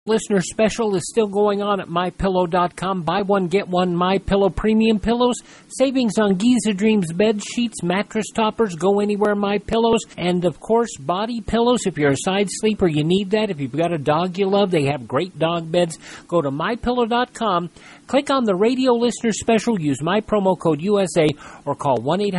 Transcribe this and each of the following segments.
listener special is still going on at MyPillow.com. Buy one, get one MyPillow premium pillows. Savings on Giza Dreams bed sheets, mattress toppers, go anywhere MyPillows. And, of course, body pillows. If you're a side sleeper, you need that. If you've got a dog you love, they have great dog beds. Go to MyPillow.com. Click on the radio listener special. Use my promo code USA or call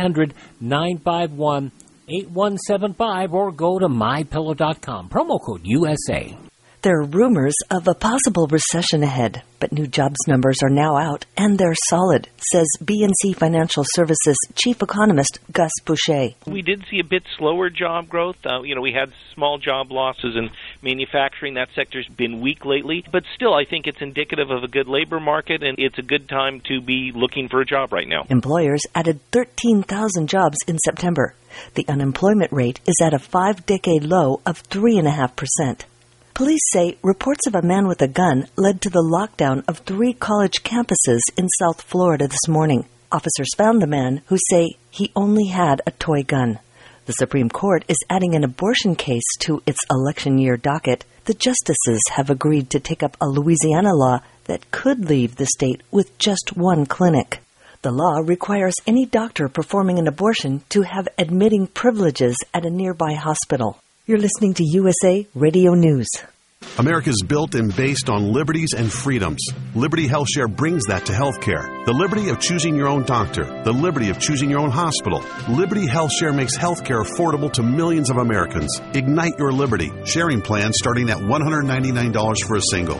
1-800-951-8175 or go to MyPillow.com. Promo code USA. There are rumors of a possible recession ahead, but new jobs numbers are now out, and they're solid, says BNC Financial Services Chief Economist Gus Boucher. We did see a bit slower job growth. We had small job losses in manufacturing. That sector's been weak lately, but still I think it's indicative of a good labor market, and it's a good time to be looking for a job right now. Employers added 13,000 jobs in September. The unemployment rate is at a 5-decade low of 3.5%. Police say reports of a man with a gun led to the lockdown of 3 college campuses in South Florida this morning. Officers found the man, who say he only had a toy gun. The Supreme Court is adding an abortion case to its election year docket. The justices have agreed to take up a Louisiana law that could leave the state with just one clinic. The law requires any doctor performing an abortion to have admitting privileges at a nearby hospital. You're listening to USA Radio News. America's built and based on liberties and freedoms. Liberty HealthShare brings that to healthcare. The liberty of choosing your own doctor. The liberty of choosing your own hospital. Liberty HealthShare makes healthcare affordable to millions of Americans. Ignite your liberty. Sharing plans starting at $199 for a single,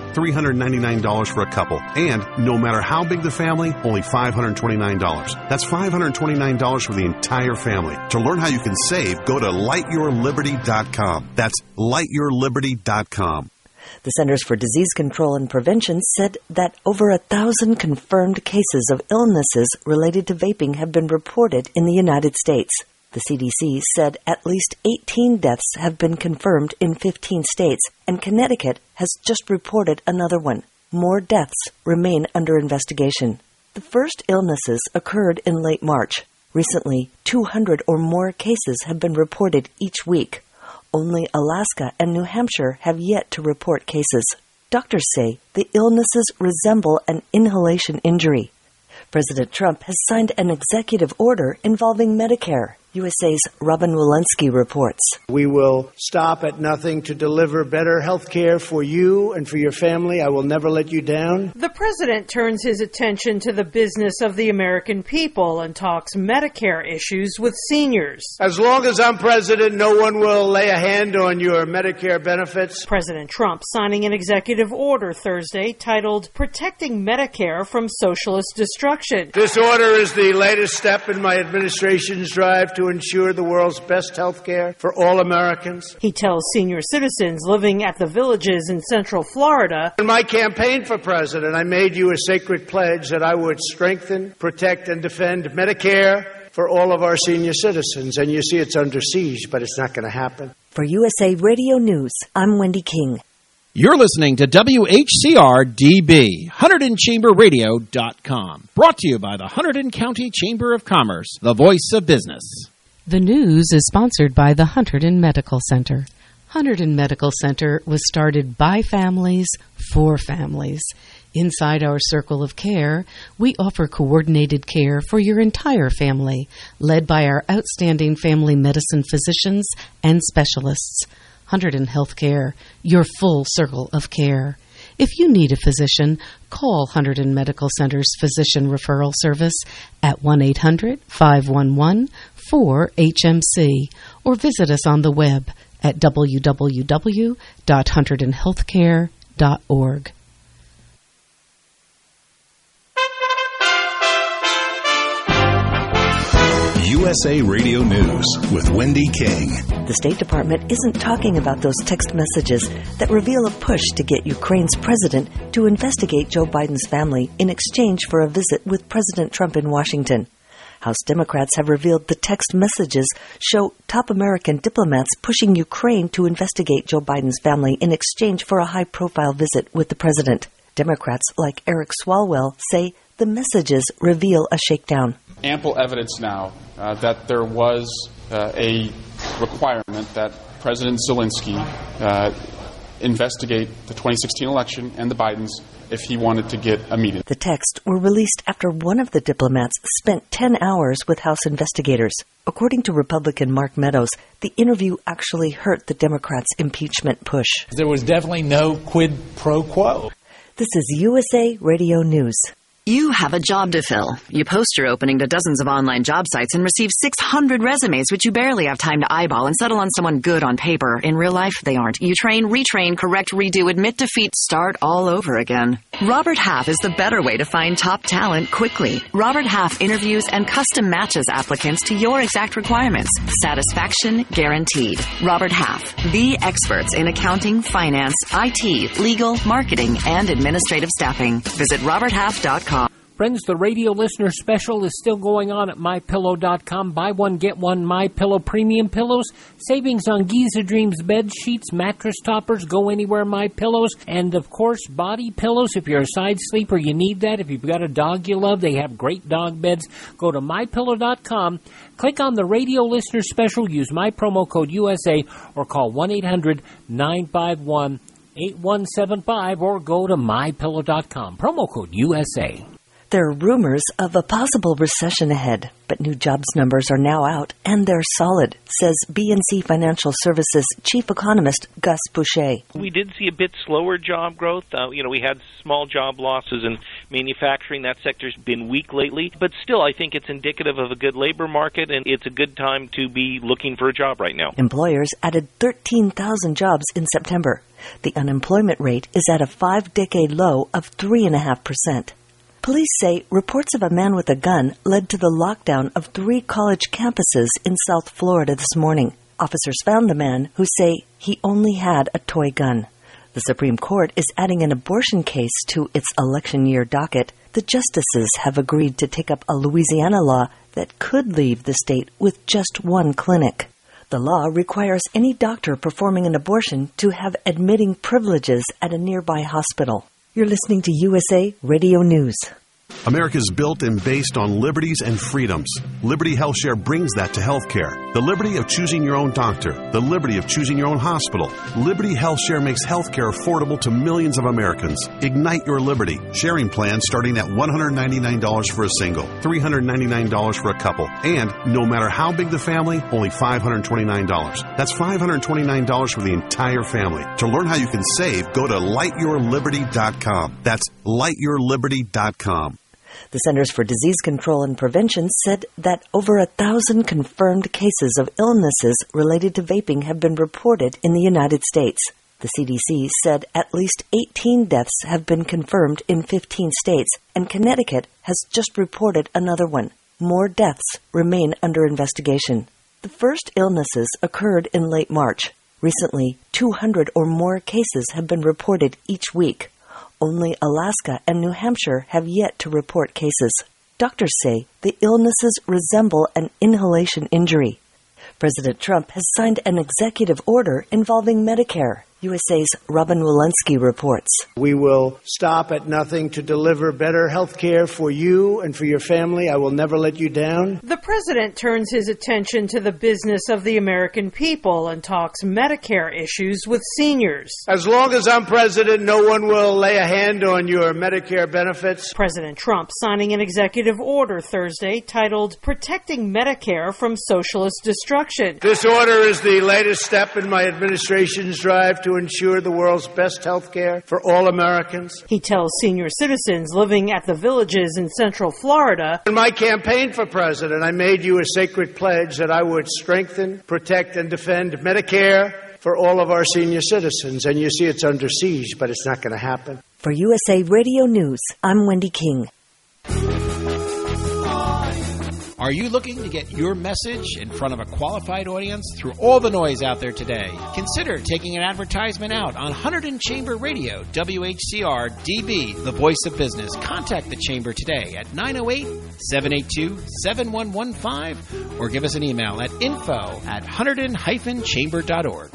$399 for a couple, and no matter how big the family, only $529. That's $529 for the entire family. To learn how you can save, go to lightyourliberty.com. That's lightyourliberty.com. The Centers for Disease Control and Prevention said that over 1,000 confirmed cases of illnesses related to vaping have been reported in the United States. The CDC said at least 18 deaths have been confirmed in 15 states, and Connecticut has just reported another one. More deaths remain under investigation. The first illnesses occurred in late March. Recently, 200 or more cases have been reported each week. Only Alaska and New Hampshire have yet to report cases. Doctors say the illnesses resemble an inhalation injury. President Trump has signed an executive order involving Medicare. USA's Robin Walensky reports. We will stop at nothing to deliver better health care for you and for your family. I will never let you down. The president turns his attention to the business of the American people and talks Medicare issues with seniors. As long as I'm president, no one will lay a hand on your Medicare benefits. President Trump signing an executive order Thursday titled Protecting Medicare from Socialist Destruction. This order is the latest step in my administration's drive to ensure the world's best health care for all Americans. He tells senior citizens living at the Villages in Central Florida, in my campaign for president, I made you a sacred pledge that I would strengthen, protect, and defend Medicare for all of our senior citizens. And you see it's under siege, but it's not going to happen. For USA Radio News, I'm Wendy King. You're listening to WHCR-DB, HunterdonChamberRadio.com. Brought to you by the Hunterdon County Chamber of Commerce, the voice of business. The news is sponsored by the Hunterdon Medical Center. Hunterdon Medical Center was started by families for families. Inside our circle of care, we offer coordinated care for your entire family, led by our outstanding family medicine physicians and specialists. Hunterdon Healthcare, your full circle of care. If you need a physician, call Hunterdon Medical Center's Physician Referral Service at 1-800-511-4HMC or visit us on the web at www.hunterdonhealthcare.org. USA Radio News with Wendy King. The State Department isn't talking about those text messages that reveal a push to get Ukraine's president to investigate Joe Biden's family in exchange for a visit with President Trump in Washington. House Democrats have revealed the text messages show top American diplomats pushing Ukraine to investigate Joe Biden's family in exchange for a high-profile visit with the president. Democrats like Eric Swalwell say the messages reveal a shakedown. Ample evidence now that there was a requirement that President Zelensky investigate the 2016 election and the Bidens if he wanted to get a meeting. The texts were released after one of the diplomats spent 10 hours with House investigators. According to Republican Mark Meadows, the interview actually hurt the Democrats' impeachment push. There was definitely no quid pro quo. This is USA Radio News. You have a job to fill. You post your opening to dozens of online job sites and receive 600 resumes, which you barely have time to eyeball and settle on someone good on paper. In real life, they aren't. You train, retrain, correct, redo, admit defeat, start all over again. Robert Half is the better way to find top talent quickly. Robert Half interviews and custom matches applicants to your exact requirements. Satisfaction guaranteed. Robert Half, the experts in accounting, finance, IT, legal, marketing, and administrative staffing. Visit roberthalf.com. Friends, the radio listener special is still going on at MyPillow.com. Buy one, get one MyPillow premium pillows. Savings on Giza Dreams bed sheets, mattress toppers, go anywhere MyPillows. And, of course, body pillows. If you're a side sleeper, you need that. If you've got a dog you love, they have great dog beds. Go to MyPillow.com. Click on the radio listener special. Use my promo code USA or call 1-800-951-8175 or go to MyPillow.com. Promo code USA. There are rumors of a possible recession ahead, but new jobs numbers are now out, and they're solid, says BNC Financial Services Chief Economist Gus Boucher. We did see a bit slower job growth. We had small job losses in manufacturing. That sector's been weak lately, but still I think it's indicative of a good labor market, and it's a good time to be looking for a job right now. Employers added 13,000 jobs in September. The unemployment rate is at a 5-decade low of 3.5%. Police say reports of a man with a gun led to the lockdown of 3 college campuses in South Florida this morning. Officers found the man, who say he only had a toy gun. The Supreme Court is adding an abortion case to its election year docket. The justices have agreed to take up a Louisiana law that could leave the state with just one clinic. The law requires any doctor performing an abortion to have admitting privileges at a nearby hospital. You're listening to USA Radio News. America's built and based on liberties and freedoms. Liberty HealthShare brings that to healthcare. The liberty of choosing your own doctor. The liberty of choosing your own hospital. Liberty HealthShare makes healthcare affordable to millions of Americans. Ignite your liberty. Sharing plans starting at $199 for a single, $399 for a couple, and no matter how big the family, only $529. That's $529 for the entire family. To learn how you can save, go to lightyourliberty.com. That's lightyourliberty.com. The Centers for Disease Control and Prevention said that over 1,000 confirmed cases of illnesses related to vaping have been reported in the United States. The CDC said at least 18 deaths have been confirmed in 15 states, and Connecticut has just reported another one. More deaths remain under investigation. The first illnesses occurred in late March. Recently, 200 or more cases have been reported each week. Only Alaska and New Hampshire have yet to report cases. Doctors say the illnesses resemble an inhalation injury. President Trump has signed an executive order involving Medicare. USA's Robin Walensky reports. We will stop at nothing to deliver better health care for you and for your family. I will never let you down. The president turns his attention to the business of the American people and talks Medicare issues with seniors. As long as I'm president, no one will lay a hand on your Medicare benefits. President Trump signing an executive order Thursday titled Protecting Medicare from Socialist Destruction. This order is the latest step in my administration's drive to ensure the world's best health care for all Americans. He tells senior citizens living at the Villages in Central Florida, in my campaign for president, I made you a sacred pledge that I would strengthen, protect, and defend Medicare for all of our senior citizens. And you see it's under siege, but it's not going to happen. For USA Radio News, I'm Wendy King. Are you looking to get your message in front of a qualified audience through all the noise out there today? Consider taking an advertisement out on Hunterdon Chamber Radio, WHCR DB, the voice of business. Contact the Chamber today at 908-782-7115 or give us an email at info@hunterdon-chamber.org.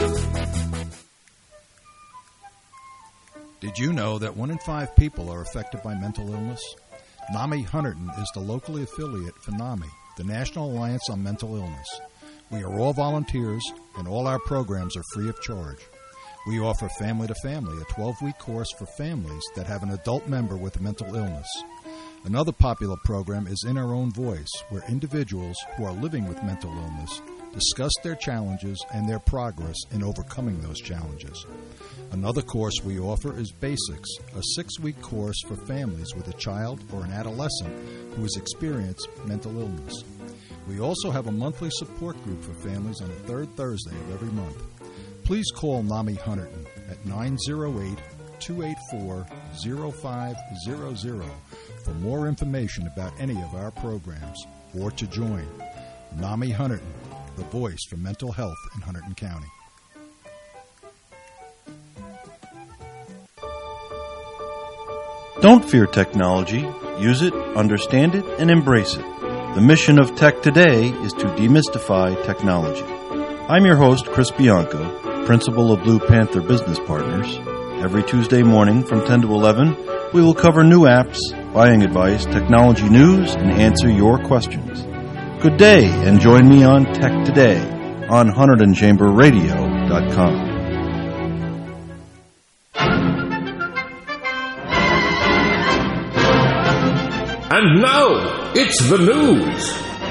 Did you know that 1 in 5 people are affected by mental illness? NAMI Hunterdon is the locally affiliate for NAMI, the National Alliance on Mental Illness. We are all volunteers, and all our programs are free of charge. We offer Family to Family, a 12-week course for families that have an adult member with a mental illness. Another popular program is In Our Own Voice, where individuals who are living with mental illness discuss their challenges and their progress in overcoming those challenges. Another course we offer is Basics, a 6-week course for families with a child or an adolescent who has experienced mental illness. We also have a monthly support group for families on the third Thursday of every month. Please call NAMI Hunterdon at 908-284-0500 for more information about any of our programs or to join. NAMI Hunterdon, the voice for mental health in Hunterdon County. Don't fear technology. Use it, understand it, and embrace it. The mission of Tech Today is to demystify technology. I'm your host, Chris Bianco, principal of Blue Panther Business Partners. Every Tuesday morning from 10 to 11, we will cover new apps, buying advice, technology news, and answer your questions. Good day, and join me on Tech Today on HunterdonChamberRadio.com. And now, it's the news.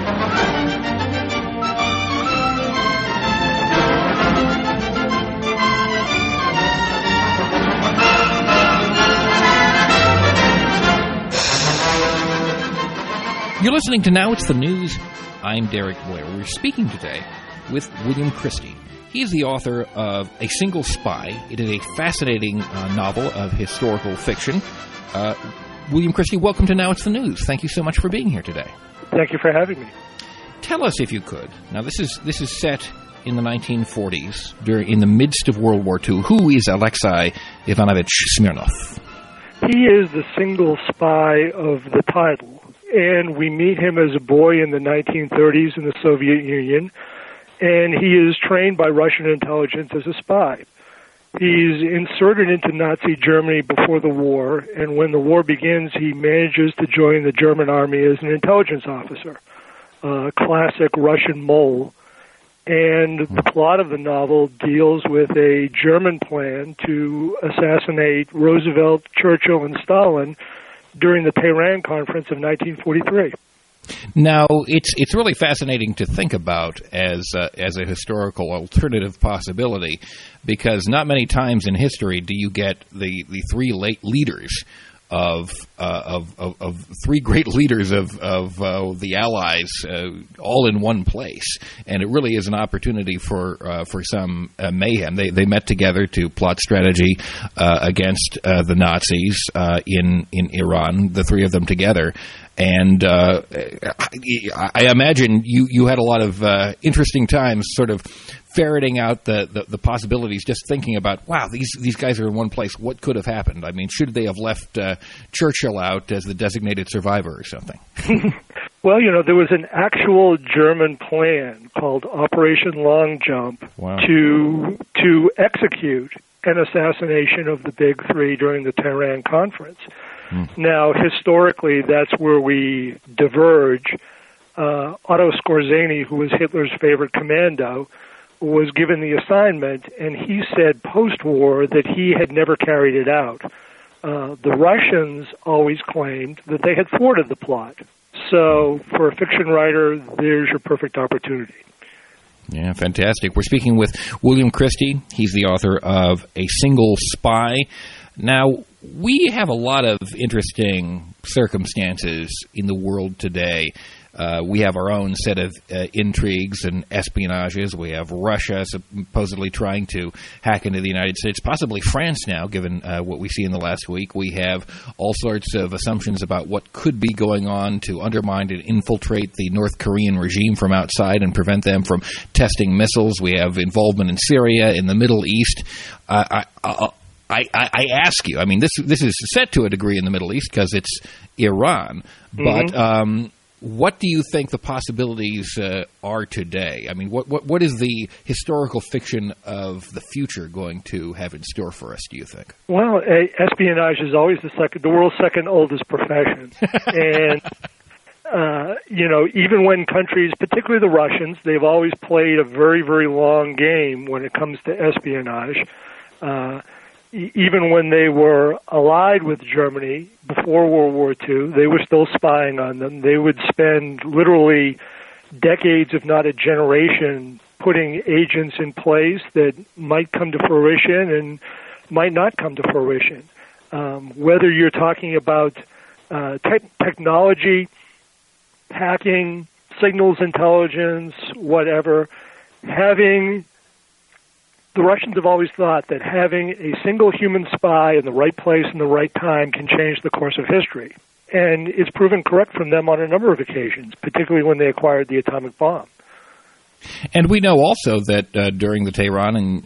You're listening to Now It's the News. I'm Derek Boyer. We're speaking today with William Christie. He is the author of A Single Spy. It is a fascinating novel of historical fiction. William Christie, welcome to Now It's the News. Thank you so much for being here today. Thank you for having me. Tell us, if you could. Now, this is set in the 1940s, in the midst of World War II. Who is Alexei Ivanovich Smirnov? He is the single spy of the title, and we meet him as a boy in the 1930s in the Soviet Union, and he is trained by Russian intelligence as a spy. He's inserted into Nazi Germany before the war, and when the war begins, he manages to join the German army as an intelligence officer, classic Russian mole. And the plot of the novel deals with a German plan to assassinate Roosevelt, Churchill, and Stalin during the Tehran Conference of 1943. Now, it's really fascinating to think about as a historical alternative possibility, because not many times in history do you get the three late leaders of three great leaders of the Allies all in one place, and it really is an opportunity for some mayhem. They met together to plot strategy against the Nazis in Iran, the three of them together. And I imagine you had a lot of interesting times sort of ferreting out the possibilities, just thinking about, wow, these guys are in one place. What could have happened? I mean, should they have left Churchill out as the designated survivor or something? Well, there was an actual German plan called Operation Long Jump to execute an assassination of the Big Three during the Tehran Conference. Now, historically, that's where we diverge. Otto Skorzeny, who was Hitler's favorite commando, was given the assignment, and he said post-war that he had never carried it out. The Russians always claimed that they had thwarted the plot. So, for a fiction writer, there's your perfect opportunity. Yeah, fantastic. We're speaking with William Christie. He's the author of A Single Spy. Now, we have a lot of interesting circumstances in the world today. We have our own set of intrigues and espionages. We have Russia supposedly trying to hack into the United States, possibly France now, given what we see in the last week. We have all sorts of assumptions about what could be going on to undermine and infiltrate the North Korean regime from outside and prevent them from testing missiles. We have involvement in Syria, in the Middle East. I ask you, I mean, this is set to a degree in the Middle East because it's Iran, but what do you think the possibilities are today? I mean, what is the historical fiction of the future going to have in store for us, do you think? Well, espionage is always the world's second oldest profession. And, even when countries, particularly the Russians, they've always played a very, very long game when it comes to espionage. Even when they were allied with Germany before World War II, they were still spying on them. They would spend literally decades, if not a generation, putting agents in place that might come to fruition and might not come to fruition. Whether you're talking about technology, hacking, signals intelligence, whatever, the Russians have always thought that having a single human spy in the right place in the right time can change the course of history. And it's proven correct from them on a number of occasions, particularly when they acquired the atomic bomb. And we know also that during the Tehran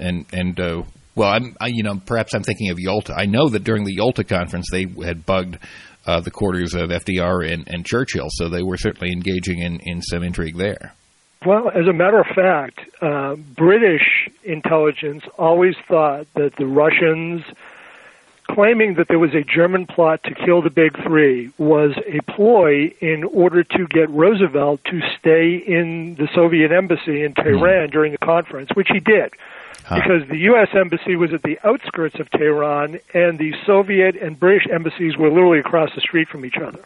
perhaps I'm thinking of Yalta. I know that during the Yalta conference they had bugged the quarters of FDR and Churchill, so they were certainly engaging in some intrigue there. Well, as a matter of fact, British intelligence always thought that the Russians claiming that there was a German plot to kill the Big Three was a ploy in order to get Roosevelt to stay in the Soviet embassy in Tehran during the conference, which he did. Because the U.S. embassy was at the outskirts of Tehran, and the Soviet and British embassies were literally across the street from each other.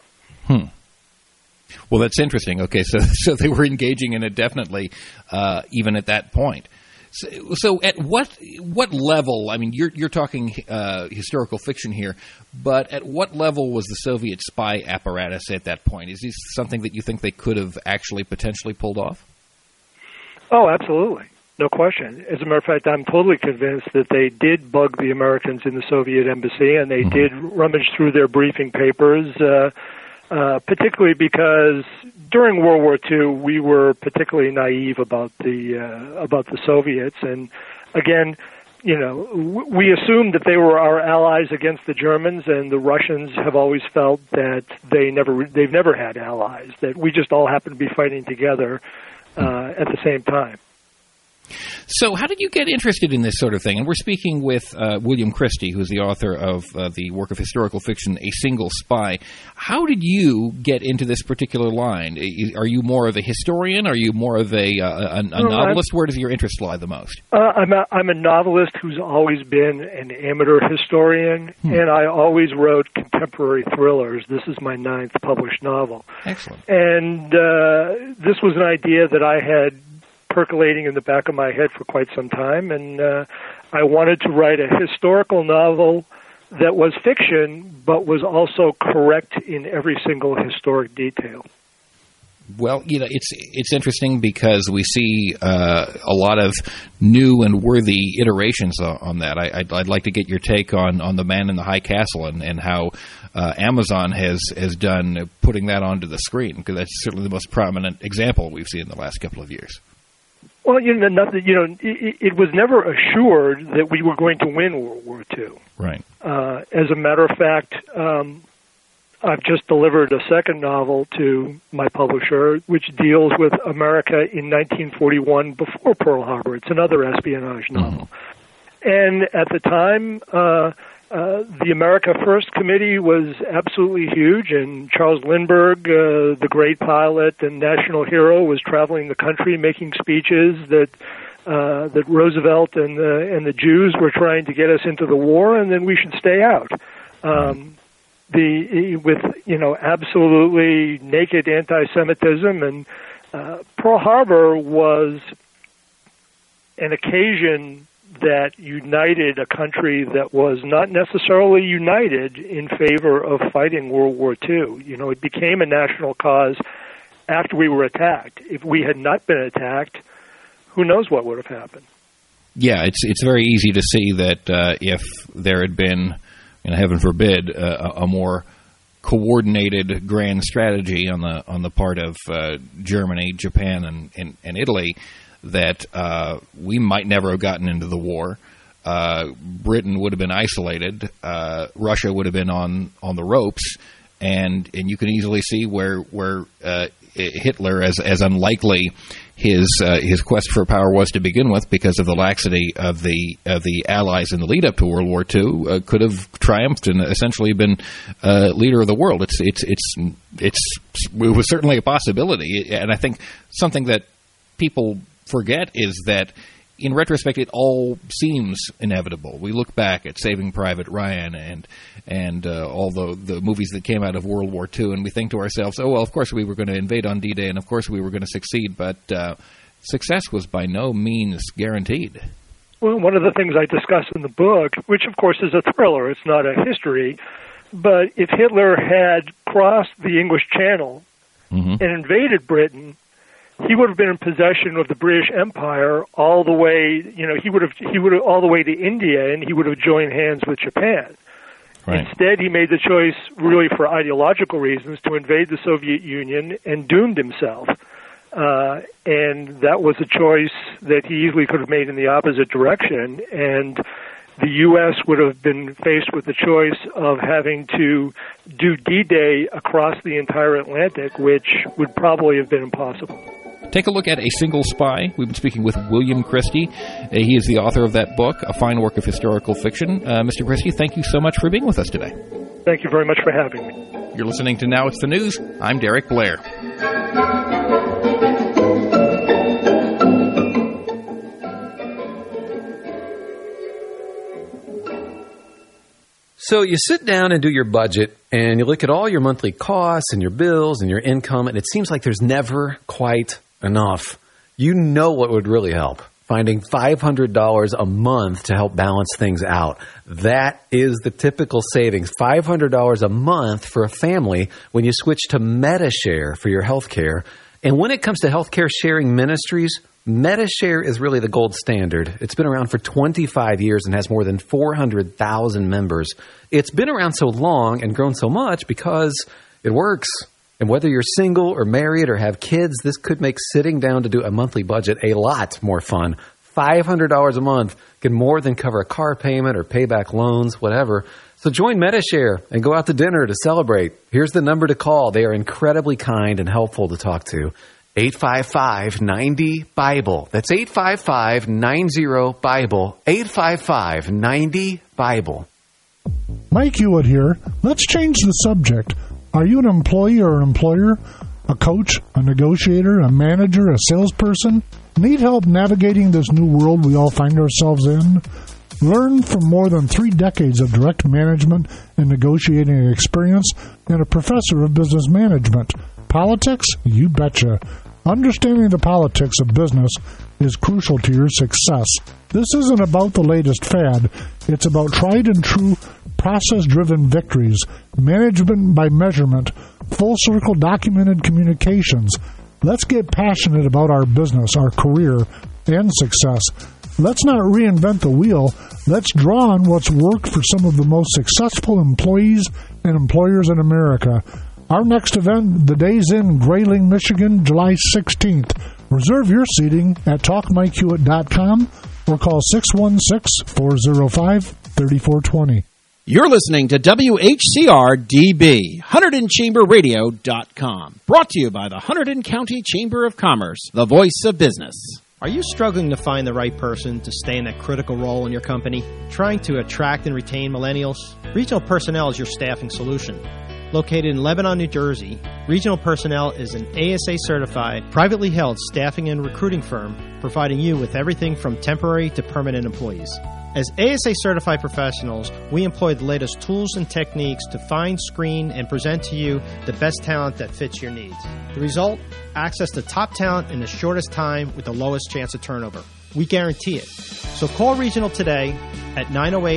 Well, that's interesting. Okay, so they were engaging in it definitely, even at that point. So at what level? I mean, you're talking historical fiction here, but at what level was the Soviet spy apparatus at that point? Is this something that you think they could have actually potentially pulled off? Oh, absolutely. No question. As a matter of fact, I'm totally convinced that they did bug the Americans in the Soviet embassy, and they did rummage through their briefing papers, particularly because during World War II we were particularly naive about the Soviets, and again, we assumed that they were our allies against the Germans, and the Russians have always felt that they've never had allies, that we just all happen to be fighting together at the same time. So how did you get interested in this sort of thing? And we're speaking with William Christie, who's the author of the work of historical fiction, A Single Spy. How did you get into this particular line? Are you more of a historian? Are you more of a novelist? Where does your interest lie the most? I'm a novelist who's always been an amateur historian, and I always wrote contemporary thrillers. This is my 9th published novel. Excellent. And this was an idea that I had percolating in the back of my head for quite some time, and I wanted to write a historical novel that was fiction, but was also correct in every single historic detail. Well, it's interesting because we see a lot of new and worthy iterations on that. I'd like to get your take on The Man in the High Castle and how Amazon has done putting that onto the screen, because that's certainly the most prominent example we've seen in the last couple of years. Well, it was never assured that we were going to win World War II. Right. As a matter of fact, I've just delivered a second novel to my publisher, which deals with America in 1941 before Pearl Harbor. It's another espionage novel. And at the time, the America First Committee was absolutely huge, and Charles Lindbergh, the great pilot and national hero, was traveling the country making speeches that Roosevelt and the Jews were trying to get us into the war, and then we should stay out. With absolutely naked anti-Semitism, and Pearl Harbor was an occasion that united a country that was not necessarily united in favor of fighting World War II. It became a national cause after we were attacked. If we had not been attacked, who knows what would have happened? Yeah, it's very easy to see that if there had been, heaven forbid, a more coordinated grand strategy on the part of Germany, Japan, and Italy, that we might never have gotten into the war. Britain would have been isolated. Russia would have been on the ropes, and you can easily see where Hitler, as unlikely his quest for power was to begin with, because of the laxity of the Allies in the lead up to World War II, could have triumphed and essentially been leader of the world. It was certainly a possibility, and I think something that people forget is that in retrospect, it all seems inevitable. We look back at Saving Private Ryan and all the movies that came out of World War II, and we think to ourselves, oh, well, of course we were going to invade on D-Day, and of course we were going to succeed, but success was by no means guaranteed. Well, one of the things I discuss in the book, which of course is a thriller, it's not a history, but if Hitler had crossed the English Channel and invaded Britain, he would have been in possession of the British Empire all the way, he would have all the way to India, and he would have joined hands with Japan. Right. Instead, he made the choice, really for ideological reasons, to invade the Soviet Union and doomed himself. And that was a choice that he easily could have made in the opposite direction, and the U.S. would have been faced with the choice of having to do D-Day across the entire Atlantic, which would probably have been impossible. Take a look at A Single Spy. We've been speaking with William Christie. He is the author of that book, a fine work of historical fiction. Mr. Christie, thank you so much for being with us today. Thank you very much for having me. You're listening to Now It's the News. I'm Derek Blair. So you sit down and do your budget, and you look at all your monthly costs and your bills and your income, and it seems like there's never quite enough. You know what would really help? Finding $500 a month to help balance things out. That is the typical savings, $500 a month for a family when you switch to Medi-Share for your health care. And when it comes to healthcare sharing ministries, Medi-Share is really the gold standard. It's been around for 25 years and has more than 400,000 members. It's been around so long and grown so much because it works. And whether you're single or married or have kids, this could make sitting down to do a monthly budget a lot more fun. $500 a month can more than cover a car payment or pay back loans, whatever. So join Medi-Share and go out to dinner to celebrate. Here's the number to call. They are incredibly kind and helpful to talk to. 855-90-BIBLE. That's 855-90-BIBLE. 855-90-BIBLE. Mike Hewitt here. Let's change the subject. Are you an employee or an employer? A coach, a negotiator, a manager, a salesperson? Need help navigating this new world we all find ourselves in? Learn from more than 3 decades of direct management and negotiating experience and a professor of business management. Politics? You betcha. Understanding the politics of business is crucial to your success. This isn't about the latest fad. It's about tried and true, process-driven victories, management by measurement, full-circle documented communications. Let's get passionate about our business, our career, and success. Let's not reinvent the wheel. Let's draw on what's worked for some of the most successful employees and employers in America. Our next event, The Days in Grayling, Michigan, July 16th. Reserve your seating at talkmikehewitt.com or call 616-405-3420. You're listening to WHCR-DB, HunterdonChamberRadio.com. Brought to you by the Hunterdon County Chamber of Commerce, the voice of business. Are you struggling to find the right person to stay in that critical role in your company? Trying to attract and retain millennials? Regional Personnel is your staffing solution. Located in Lebanon, New Jersey, Regional Personnel is an ASA-certified, privately held staffing and recruiting firm providing you with everything from temporary to permanent employees. As ASA-certified professionals, we employ the latest tools and techniques to find, screen, and present to you the best talent that fits your needs. The result? Access to top talent in the shortest time with the lowest chance of turnover. We guarantee it. So call Regional today at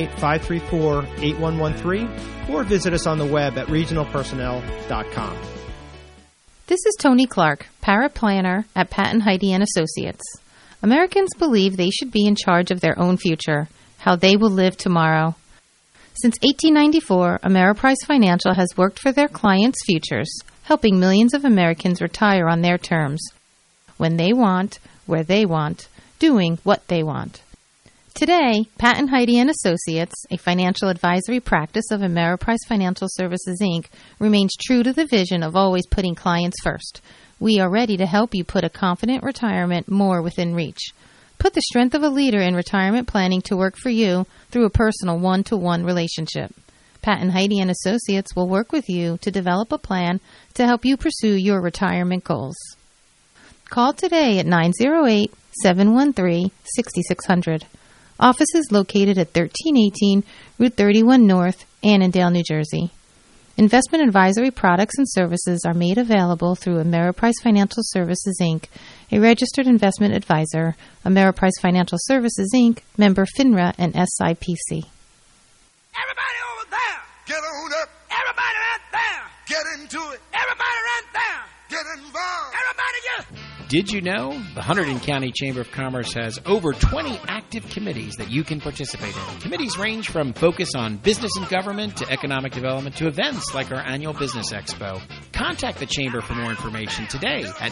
908-534-8113 or visit us on the web at regionalpersonnel.com. This is Tony Clark, paraplanner at Patton Heidi & Associates. Americans believe they should be in charge of their own future, how they will live tomorrow. Since 1894, Ameriprise Financial has worked for their clients' futures, helping millions of Americans retire on their terms, when they want, where they want, doing what they want. Today, Patton Heidi & Associates, a financial advisory practice of Ameriprise Financial Services, Inc., remains true to the vision of always putting clients first. We are ready to help you put a confident retirement more within reach. Put the strength of a leader in retirement planning to work for you through a personal one-to-one relationship. Patton Heidi & Associates will work with you to develop a plan to help you pursue your retirement goals. Call today at 713-6600. Offices located at 1318 Route 31 North, Annandale, New Jersey. Investment advisory products and services are made available through Ameriprise Financial Services, Inc., a registered investment advisor. Ameriprise Financial Services, Inc., member FINRA and SIPC. Everybody over there, get on up. Everybody right there, get into it. Everybody right there, get involved. Everybody get... Did you know the Hunterdon County Chamber of Commerce has over 20 active committees that you can participate in? Committees range from focus on business and government to economic development to events like our annual Business Expo. Contact the Chamber for more information today at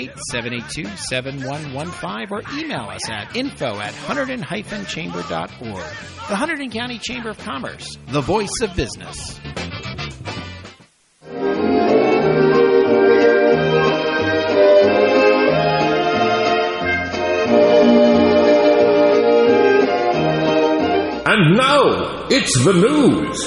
908-782-7115 or email us at info@hunterdon-chamber.org. The Hunterdon County Chamber of Commerce, the voice of business. And now, it's the news.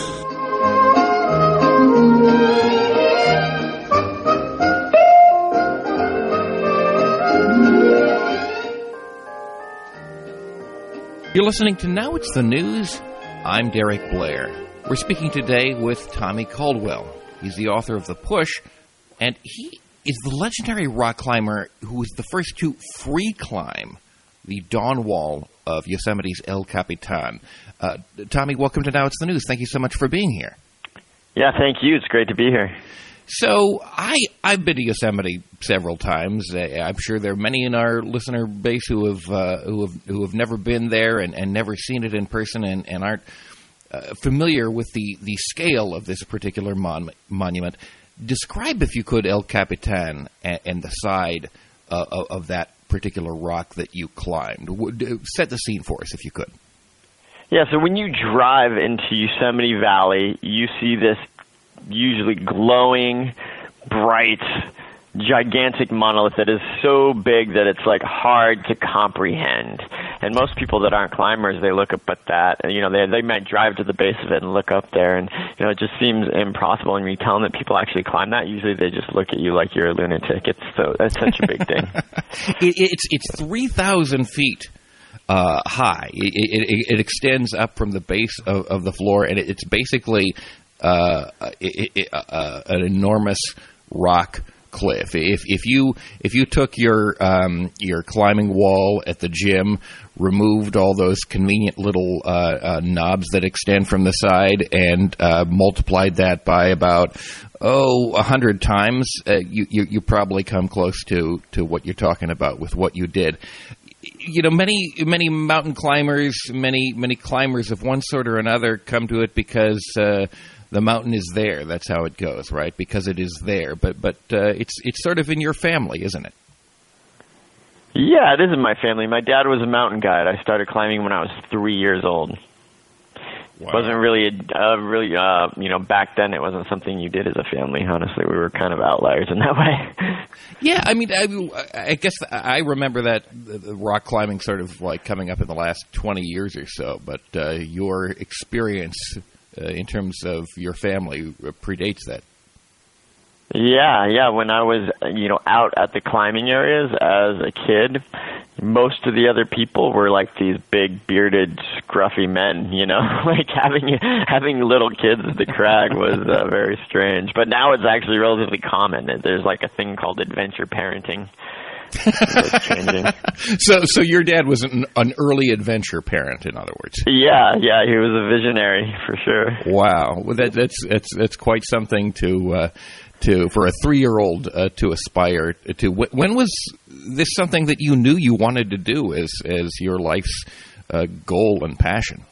You're listening to Now It's the News. I'm Derek Blair. We're speaking today with Tommy Caldwell. He's the author of The Push, and he is the legendary rock climber who was the first to free climb the dawn wall of Yosemite's El Capitan. Tommy, welcome to Now It's the News. Thank you so much for being here. Yeah, thank you. It's great to be here. So I've been to Yosemite several times. I'm sure there are many in our listener base who have never been there and never seen it in person and aren't familiar with the scale of this particular monument. Describe, if you could, El Capitan and the side of that particular rock that you climbed. Set the scene for us, if you could. Yeah, so when you drive into Yosemite Valley, you see this usually glowing, bright, gigantic monolith that is so big that it's like hard to comprehend. And most people that aren't climbers, they look up at that, and they might drive to the base of it and look up there, and it just seems impossible. And when you tell them that people actually climb that, usually they just look at you like you're a lunatic. That's such a big thing. It's 3,000 feet high. It extends up from the base of the floor, and it's basically an enormous rock cliff. If you took your climbing wall at the gym, removed all those convenient little knobs that extend from the side, and multiplied that by about 100 times, you probably come close to what you're talking about with what you did. Many mountain climbers, many climbers of one sort or another come to it because the mountain is there. That's how it goes, right? Because it is there. But it's sort of in your family, isn't it? Yeah, it is in my family. My dad was a mountain guide. I started climbing when I was 3 years old. Wow. It wasn't really back then it wasn't something you did as a family. Honestly, we were kind of outliers in that way. Yeah, I mean, I guess I remember that the rock climbing sort of like coming up in the last 20 years or so, but your experience in terms of your family predates that. Yeah. When I was, out at the climbing areas as a kid, most of the other people were like these big, bearded, scruffy men. Like having little kids at the crag was very strange. But now it's actually relatively common. There's like a thing called adventure parenting. It's changing. So your dad was an early adventure parent, in other words. Yeah, he was a visionary for sure. Wow, well, that's quite something to for a 3-year-old to aspire to. When was this something that you knew you wanted to do as your life's goal and passion?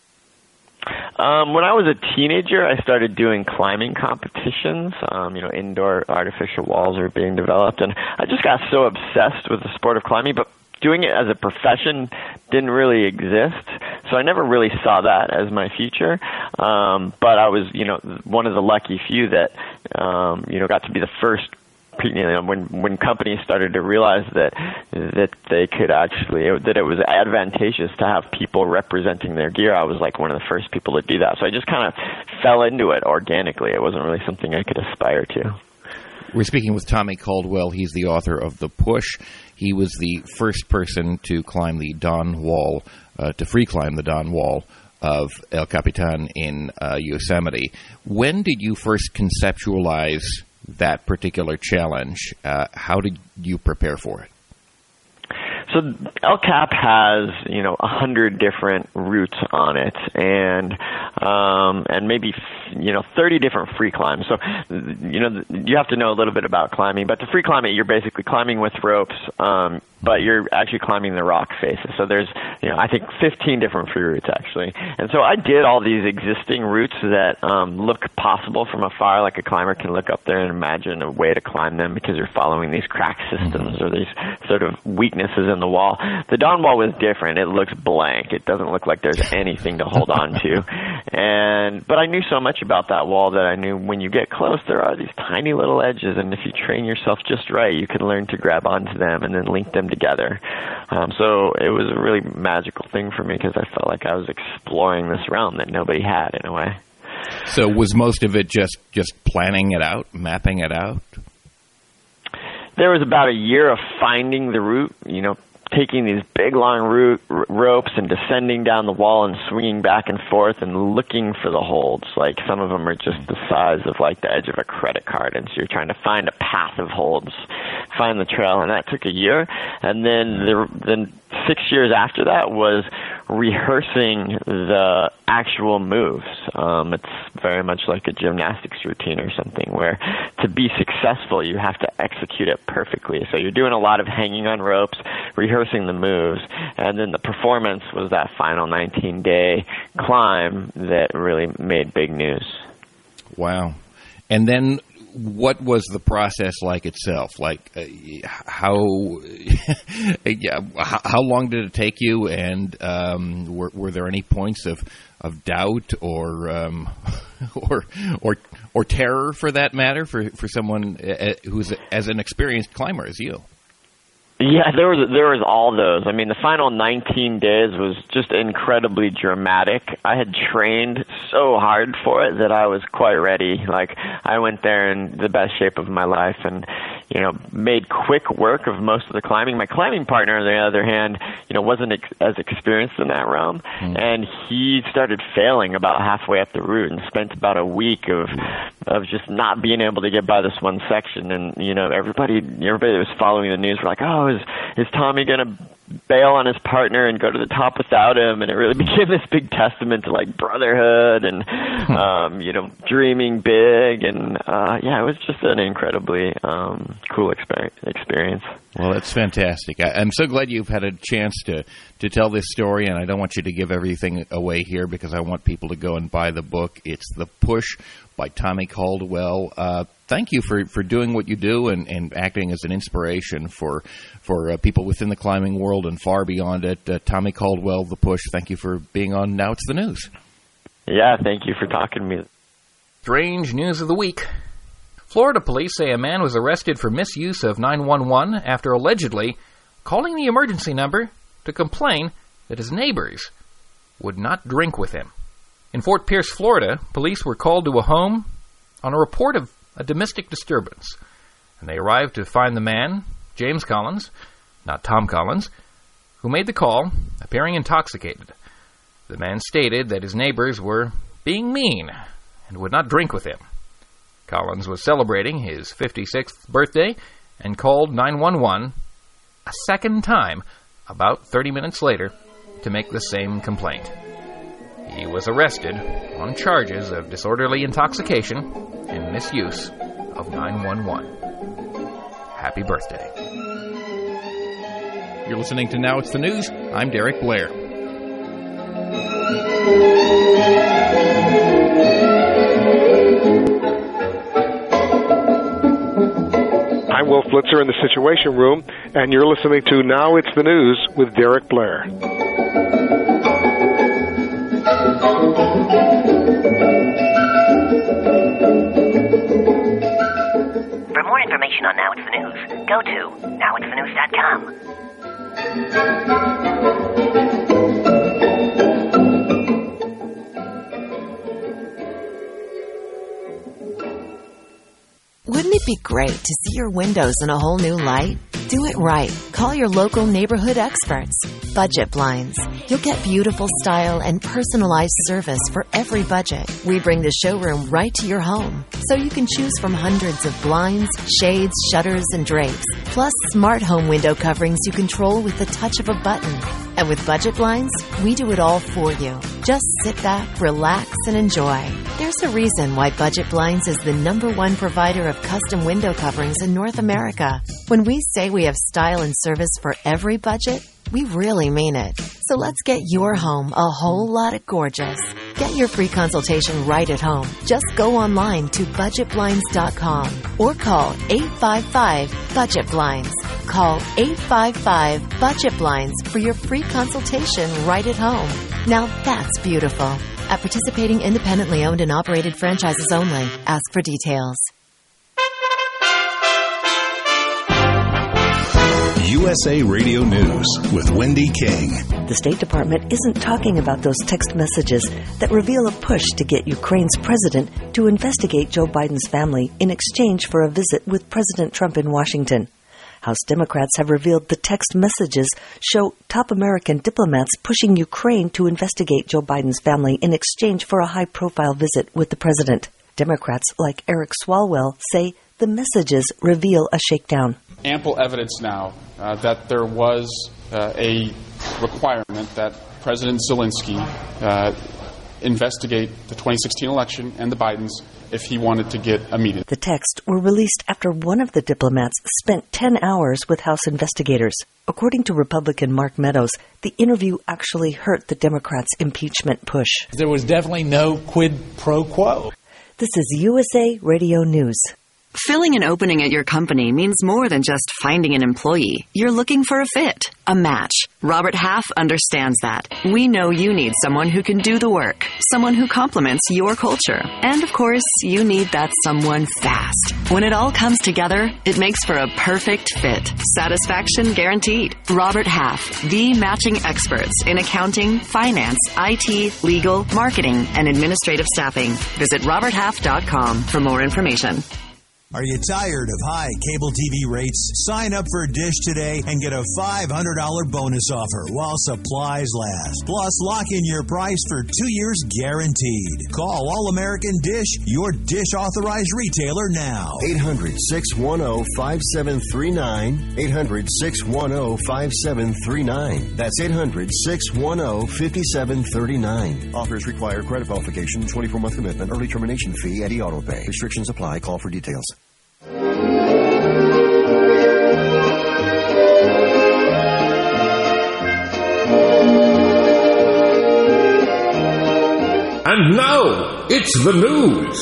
When I was a teenager, I started doing climbing competitions. Indoor artificial walls are being developed, and I just got so obsessed with the sport of climbing, but doing it as a profession didn't really exist, so I never really saw that as my future. But I was, one of the lucky few that, got to be the first. When companies started to realize that they could actually, that it was advantageous to have people representing their gear, I was like one of the first people to do that. So I just kind of fell into it organically. It wasn't really something I could aspire to. We're speaking with Tommy Caldwell. He's the author of The Push. He was the first person to climb the Dawn Wall, to free climb the Dawn Wall of El Capitan in Yosemite. When did you first conceptualize that particular challenge? How did you prepare for it? So El Cap has, 100 different routes on it, and maybe, 30 different free climbs. So, you have to know a little bit about climbing. But to free climb it, you're basically climbing with ropes, but you're actually climbing the rock faces. So there's, I think 15 different free routes actually. And so I did all these existing routes that look possible from afar, like a climber can look up there and imagine a way to climb them because you're following these crack systems or these sort of weaknesses in the wall. The Dawn Wall was different. It looks blank. It doesn't look like there's anything to hold on to. But I knew so much about that wall that I knew when you get close, there are these tiny little edges, and if you train yourself just right, you can learn to grab onto them and then link them together. So it was a really magical thing for me because I felt like I was exploring this realm that nobody had in a way. So was most of it just planning it out, mapping it out? There was about a year of finding the route, taking these big long ropes and descending down the wall and swinging back and forth and looking for the holds. Like some of them are just the size of like the edge of a credit card, and so you're trying to find a path of holds, find the trail, and that took a year. And then 6 years after that was rehearsing the actual moves. It's very much like a gymnastics routine or something where to be successful you have to execute it perfectly. So you're doing a lot of hanging on ropes, rehearsing the moves, and then the performance was that final 19-day climb that really made big news. Wow. And then what was the process like itself? Like how long did it take you, and were there any points of doubt or terror, for that matter, for someone who's as an experienced climber as you? Yeah, there was all those. I mean, the final 19 days was just incredibly dramatic. I had trained so hard for it that I was quite ready. Like, I went there in the best shape of my life and, made quick work of most of the climbing. My climbing partner, on the other hand, wasn't as experienced in that realm, and he started failing about halfway up the route and spent about a week of just not being able to get by this one section. And, everybody that was following the news were like, oh, is Tommy going to bail on his partner and go to the top without him? And it really became this big testament to like brotherhood and dreaming big, and it was just an incredibly cool experience. Well, that's fantastic. I'm so glad you've had a chance to tell this story, and I don't want you to give everything away here because I want people to go and buy the book. It's The Push by Tommy Caldwell. Thank you for doing what you do and acting as an inspiration for people within the climbing world and far beyond it. Tommy Caldwell, The Push, thank you for being on Now It's the News. Yeah, thank you for talking to me. Strange news of the week. Florida police say a man was arrested for misuse of 911 after allegedly calling the emergency number to complain that his neighbors would not drink with him. In Fort Pierce, Florida, police were called to a home on a report of a domestic disturbance, and they arrived to find the man, James Collins, not Tom Collins, who made the call, appearing intoxicated. The man stated that his neighbors were being mean and would not drink with him. Collins was celebrating his 56th birthday and called 911 a second time about 30 minutes later to make the same complaint. He was arrested on charges of disorderly intoxication and misuse of 911. Happy birthday. You're listening to Now It's the News. I'm Derek Blair. I'm Will Flitzer in the Situation Room, and you're listening to Now It's the News with Derek Blair. For more information on Now It's the News, go to nowitsthenews.com. Wouldn't it be great to see your windows in a whole new light? Do it right. Call your local neighborhood experts. Budget Blinds. You'll get beautiful style and personalized service for every budget. We bring the showroom right to your home, so you can choose from hundreds of blinds, shades, shutters, and drapes, plus smart home window coverings you control with the touch of a button. And with Budget Blinds, we do it all for you. Just sit back, relax, and enjoy. There's a reason why Budget Blinds is the #1 provider of custom window coverings in North America. When we say we have style and service for every budget, we really mean it. So let's get your home a whole lot of gorgeous. Get your free consultation right at home. Just go online to budgetblinds.com or call 855-BUDGET-BLINDS. Call 855-BUDGET-BLINDS for your free consultation right at home. Now that's beautiful. At participating independently owned and operated franchises only. Ask for details. USA Radio News with Wendy King. The State Department isn't talking about those text messages that reveal a push to get Ukraine's president to investigate Joe Biden's family in exchange for a visit with President Trump in Washington. House Democrats have revealed the text messages show top American diplomats pushing Ukraine to investigate Joe Biden's family in exchange for a high-profile visit with the president. Democrats like Eric Swalwell say the messages reveal a shakedown. Ample evidence now that there was a requirement that President Zelensky investigate the 2016 election and the Bidens if he wanted to get a meeting. The texts were released after one of the diplomats spent 10 hours with House investigators. According to Republican Mark Meadows, the interview actually hurt the Democrats' impeachment push. There was definitely no quid pro quo. This is USA Radio News. Filling an opening at your company means more than just finding an employee. You're looking for a fit, a match. Robert Half understands that. We know you need someone who can do the work, someone who complements your culture. And of course, you need that someone fast. When it all comes together, it makes for a perfect fit. Satisfaction guaranteed. Robert Half, the matching experts in accounting, finance, IT, legal, marketing, and administrative staffing. Visit roberthalf.com for more information. Are you tired of high cable TV rates? Sign up for Dish today and get a $500 bonus offer while supplies last. Plus, lock in your price for 2 years guaranteed. Call All American Dish, your Dish authorized retailer now. 800-610-5739. 800-610-5739. That's 800-610-5739. Offers require credit qualification, 24-month commitment, early termination fee, and auto pay. Restrictions apply. Call for details. And now, it's the news.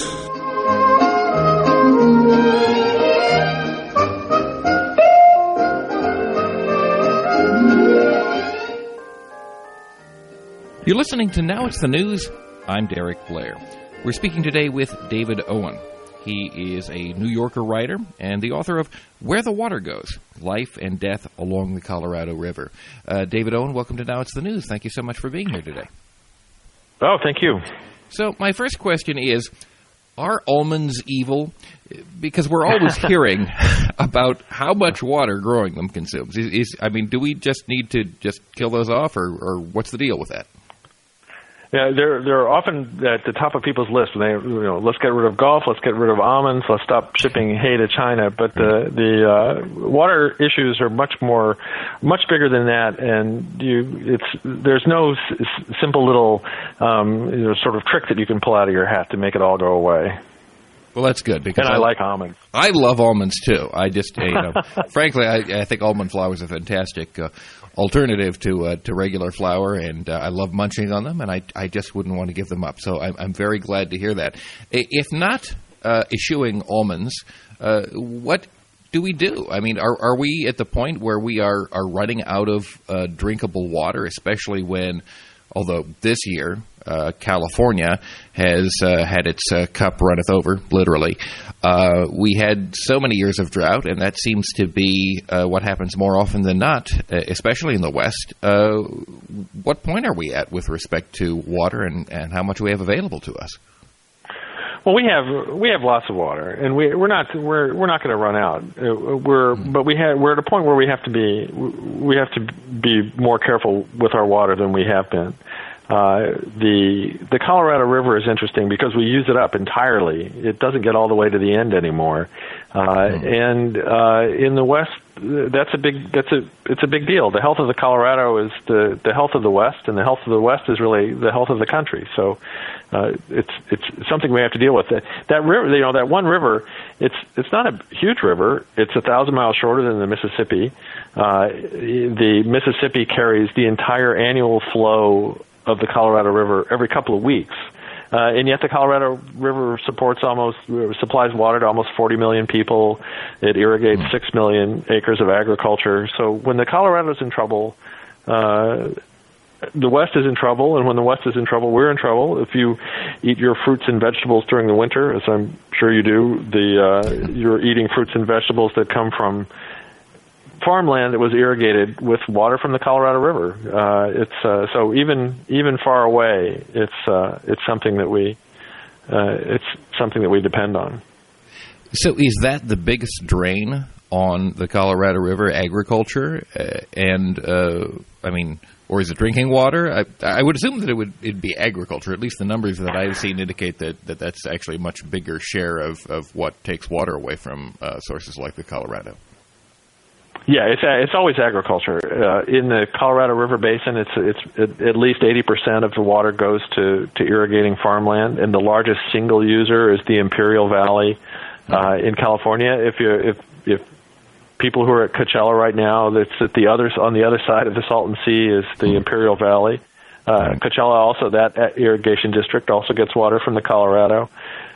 You're listening to Now It's the News. I'm Derek Blair. We're speaking today with David Owen. He is a New Yorker writer and the author of Where the Water Goes, Life and Death Along the Colorado River. David Owen, welcome to Now It's the News. Thank you so much for being here today. Oh, thank you. So my first question is, are almonds evil? Because we're always hearing about how much water growing them consumes. Do we just need to just kill those off, or what's the deal with that? Yeah, they're often at the top of people's list. Let's get rid of golf, let's get rid of almonds, let's stop shipping hay to China. But the water issues are much bigger than that, and there's no simple little sort of trick that you can pull out of your hat to make it all go away. Well, that's good because I like almonds. I love almonds too. I just, frankly, I think almond flour is a fantastic alternative to regular flour, and I love munching on them, and I just wouldn't want to give them up. So I'm very glad to hear that. If not eschewing almonds, what do we do? I mean, are we at the point where we are running out of drinkable water, especially when, although this year California has had its cup runneth over, literally. We had so many years of drought, and that seems to be what happens more often than not, especially in the West. What point are we at with respect to water and how much we have available to us? Well, we have lots of water, and we're not going to run out. We're at a point where we have to be more careful with our water than we have been. The Colorado River is interesting because we use it up entirely. It doesn't get all the way to the end anymore, and in the West, it's a big deal. The health of the Colorado is the health of the West, and the health of the West is really the health of the country. So it's something we have to deal with. That river, that one river, it's not a huge river. It's 1,000 miles shorter than the Mississippi. The Mississippi carries the entire annual flow of the Colorado River every couple of weeks. And yet the Colorado River supplies water to almost 40 million people. It irrigates 6 million acres of agriculture. So when the Colorado's in trouble, the West is in trouble, and when the West is in trouble, we're in trouble. If you eat your fruits and vegetables during the winter, as I'm sure you do, you're eating fruits and vegetables that come from farmland that was irrigated with water from the Colorado River. So even far away, it's something that we depend on. So is that the biggest drain on the Colorado River, agriculture, or is it drinking water? I would assume that it'd be agriculture. At least the numbers that I've seen indicate that that's actually a much bigger share of what takes water away from sources like the Colorado. Yeah, it's always agriculture. In the Colorado River Basin, it's at least 80% of the water goes to irrigating farmland, and the largest single user is the Imperial Valley in California. If people who are at Coachella right now, that's on the other side of the Salton Sea is the Imperial Valley. Coachella also, that irrigation district also gets water from the Colorado.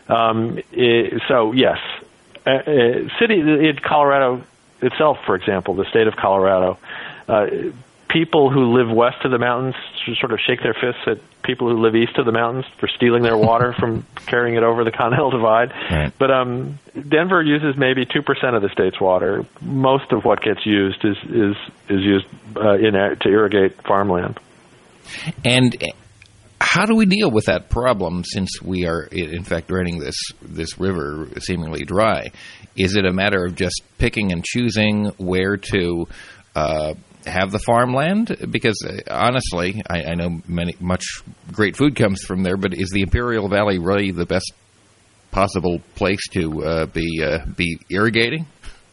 So yes, city in Colorado itself, for example, the state of Colorado, people who live west of the mountains sort of shake their fists at people who live east of the mountains for stealing their water from carrying it over the Continental Divide. Right. But Denver uses maybe 2% of the state's water. Most of what gets used is used to irrigate farmland. And how do we deal with that problem since we are, in fact, draining this river seemingly dry? Is it a matter of just picking and choosing where to have the farmland? Because honestly, I know much great food comes from there, but is the Imperial Valley really the best possible place to be irrigating?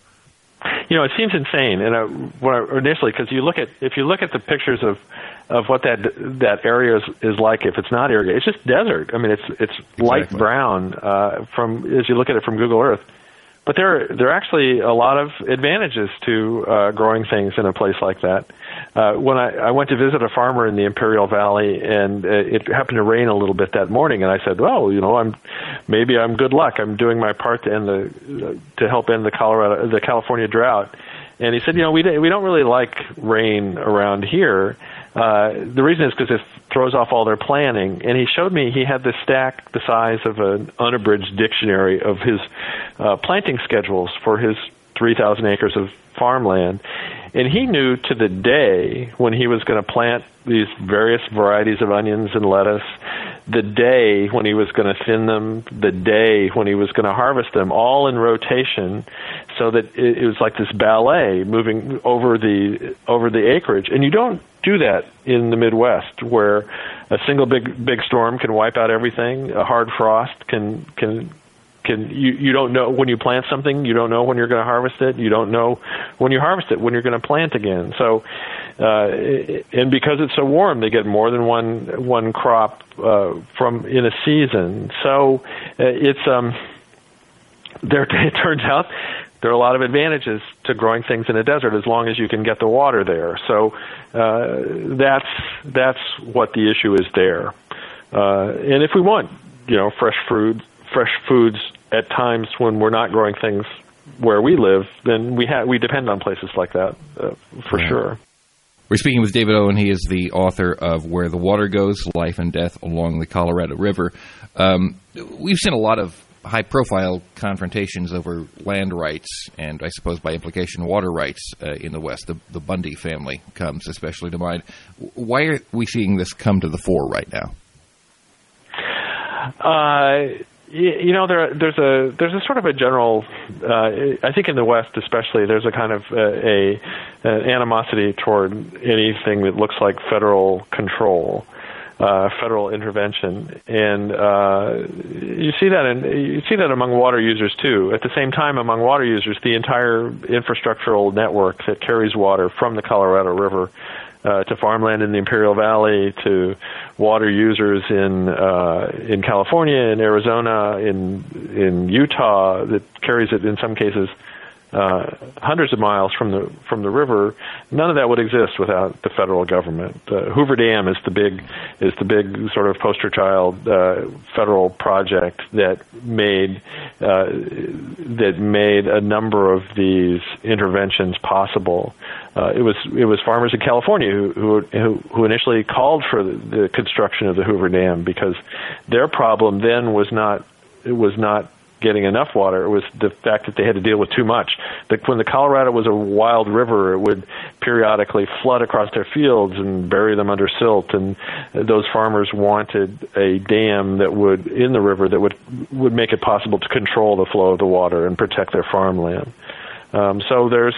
It seems insane, and initially, because if you look at the pictures of what that area is like, if it's not irrigated, it's just desert. I mean, it's exactly light brown as you look at it from Google Earth. But there are actually a lot of advantages to growing things in a place like that. When I went to visit a farmer in the Imperial Valley, and it happened to rain a little bit that morning, and I said, "Well, I'm good luck. I'm doing my part to help end the California drought." And he said, "We don't really like rain around here. The reason is because it throws off all their planning." And he showed me he had this stack the size of an unabridged dictionary of his planting schedules for his 3,000 acres of farmland. And he knew to the day when he was going to plant these various varieties of onions and lettuce, the day when he was going to thin them, the day when he was going to harvest them, all in rotation, so that it was like this ballet moving over the acreage. And you don't do that in the Midwest, where a single big storm can wipe out everything. A hard frost can you don't know when you plant something, you don't know when you're going to harvest it. You don't know when you harvest it when you're going to plant again. So, and because it's so warm, they get more than one crop in a season. So it turns out there are a lot of advantages to growing things in a desert as long as you can get the water there. So that's what the issue is there. And if we want, fresh foods at times when we're not growing things where we live, then we depend on places like that for sure. We're speaking with David Owen. He is the author of Where the Water Goes, Life and Death Along the Colorado River. We've seen a lot of high-profile confrontations over land rights and, I suppose, by implication, water rights in the West. The Bundy family comes especially to mind. Why are we seeing this come to the fore right now? There's a sort of a general, I think in the West especially, there's a kind of an animosity toward anything that looks like federal control, federal intervention, and you see that among water users too. At the same time, among water users, the entire infrastructural network that carries water from the Colorado River to farmland in the Imperial Valley, to water users in California, in Arizona, in Utah, that carries it in some cases hundreds of miles from the river. None of that would exist without the federal government. Hoover Dam is the big sort of poster child federal project that made a number of these interventions possible. It was farmers in California who initially called for the construction of the Hoover Dam, because their problem then was not getting enough water. It was the fact that they had to deal with too much. When the Colorado was a wild river, it would periodically flood across their fields and bury them under silt, and those farmers wanted a dam that would, in the river, that would make it possible to control the flow of the water and protect their farmland. So there's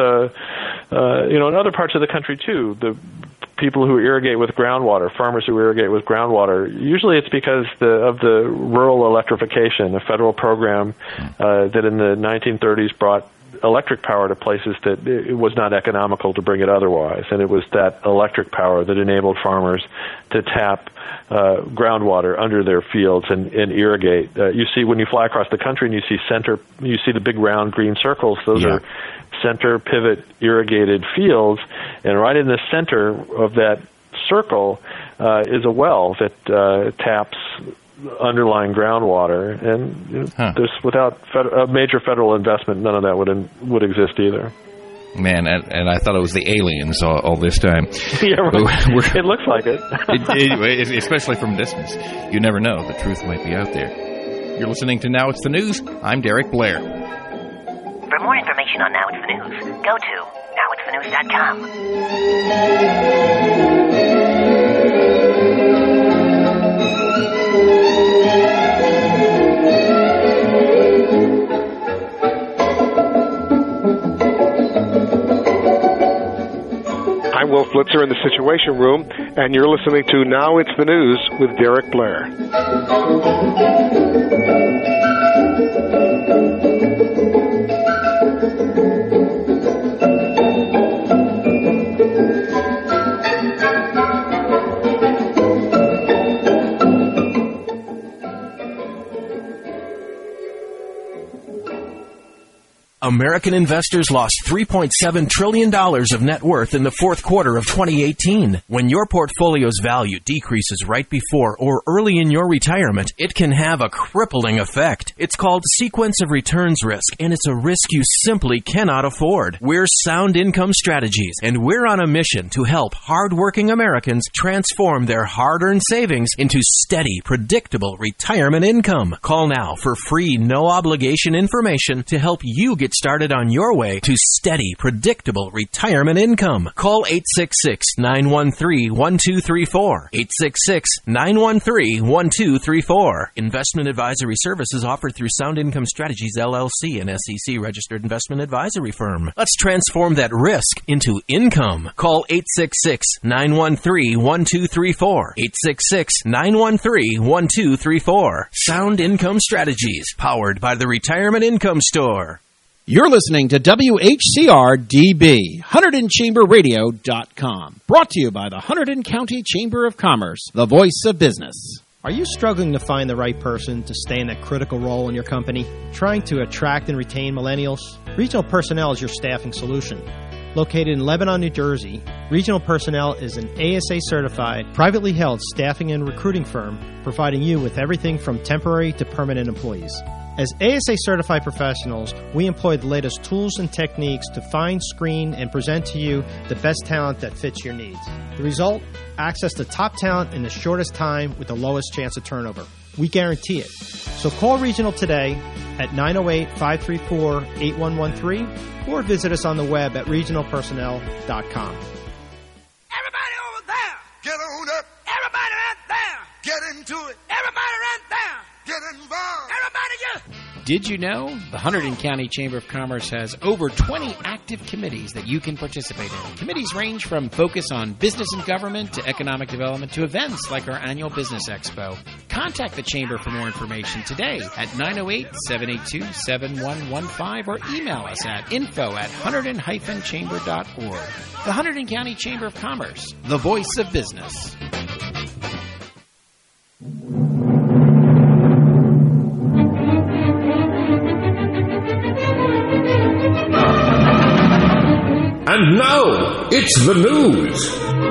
in other parts of the country too, the people who irrigate with groundwater, farmers who irrigate with groundwater, usually it's because of the rural electrification, a federal program that in the 1930s brought electric power to places that it was not economical to bring it otherwise. And it was that electric power that enabled farmers to tap groundwater under their fields and irrigate. You see, when you fly across the country and you see the big round green circles, those are center pivot irrigated fields, and right in the center of that circle is a well that taps underlying groundwater, and there's without a major federal investment, none of that would exist either. Man, and I thought it was the aliens all this time. Yeah, right. It looks like it. Especially from a distance. You never know. The truth might be out there. You're listening to Now It's the News. I'm Derek Blair. For more information on Now It's the News, go to nowitsthenews.com. I'm Will Flitzer in the Situation Room, and you're listening to Now It's the News with Derek Blair. American investors lost $3.7 trillion of net worth in the fourth quarter of 2018. When your portfolio's value decreases right before or early in your retirement, it can have a crippling effect. It's called sequence of returns risk, and it's a risk you simply cannot afford. We're Sound Income Strategies, and we're on a mission to help hardworking Americans transform their hard-earned savings into steady, predictable retirement income. Call now for free, no-obligation information to help you get started on your way to steady, predictable retirement income. Call 866-913-1234. 866-913-1234. Investment advisory services offered through Sound Income Strategies, LLC, an SEC-registered investment advisory firm. Let's transform that risk into income. Call 866-913-1234. 866-913-1234. Sound Income Strategies, powered by the Retirement Income Store. You're listening to WHCR-DB, HunterdonChamberRadio.com. Brought to you by the Hunterdon County Chamber of Commerce, the voice of business. Are you struggling to find the right person to stay in that critical role in your company? Trying to attract and retain millennials? Regional Personnel is your staffing solution. Located in Lebanon, New Jersey, Regional Personnel is an ASA-certified, privately held staffing and recruiting firm providing you with everything from temporary to permanent employees. As ASA-certified professionals, we employ the latest tools and techniques to find, screen, and present to you the best talent that fits your needs. The result? Access to top talent in the shortest time with the lowest chance of turnover. We guarantee it. So call Regional today at 908-534-8113 or visit us on the web at regionalpersonnel.com. Everybody over there, get on up. Everybody right there, get into it. Everybody right there, get involved. Did you know? The Hunterdon County Chamber of Commerce has over 20 active committees that you can participate in. Committees range from focus on business and government to economic development to events like our annual Business Expo. Contact the Chamber for more information today at 908-782-7115 or email us at info@hunterdon-chamber.org. The Hunterdon County Chamber of Commerce, the voice of business. And now, it's the news.